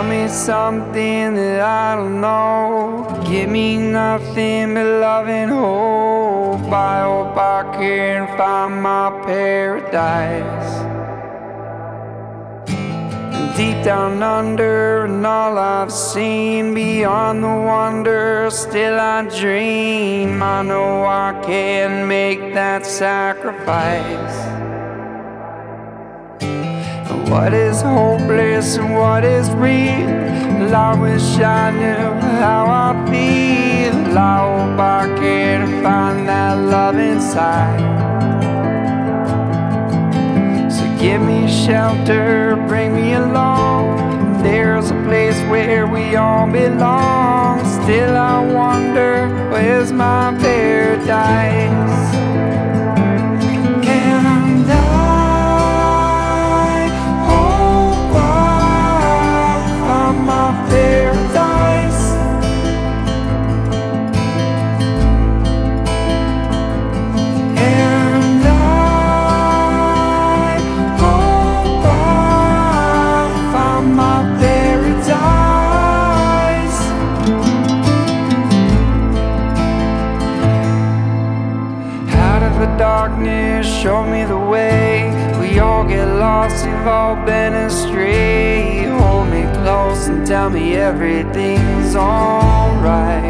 me something that I don't know. Give me nothing but love and hope. I hope I can find my paradise. And deep down under, and all I've seen beyond the wonder, still I dream. I know I can make that sacrifice. What is hopeless and what is real? I wish I knew how I feel. I hope I can find that love inside. So give me shelter, bring me along. There's a place where we all belong. Still I wonder, where's my paradise? Can I die? Paradise. And I hope I find my paradise. Out of the darkness, show me the way. We all get lost, we've all been astray. Hold me close and tell me everything's alright.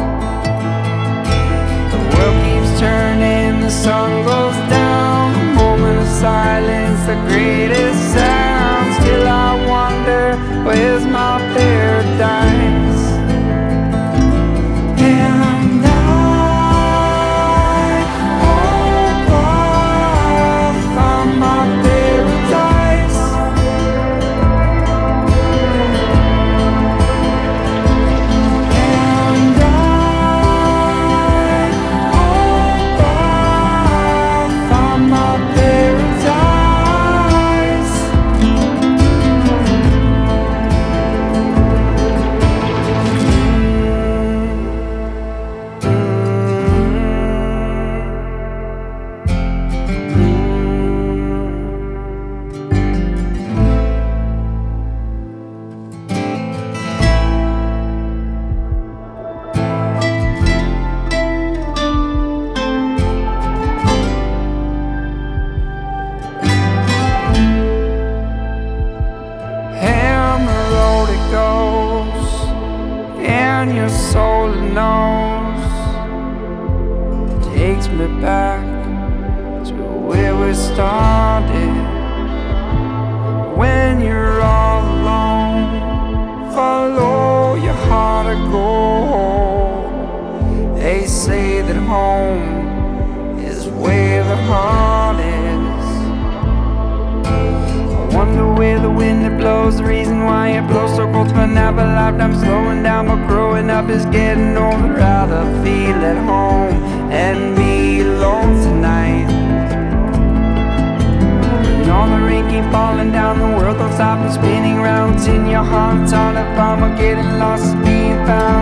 The world keeps turning, the sun goes down. A moment of silence, the greatest sound. Still I wonder, where's my paradise? And I hope I find my paradise. And I hope I find my paradise. And the road it goes, and your soul knows, takes me back to where we started. When you're all alone, follow your heart or go. They say that home is where the heart is. I wonder where the wind it blows, the reason why it blows so cold. For never lived, I'm slowing down, but growing up is getting older. Rather feel at home and be alone tonight. And all the rain keep falling down, the world don't stop and spinning round. It's in your heart, it's all if I'm getting lost, is being found.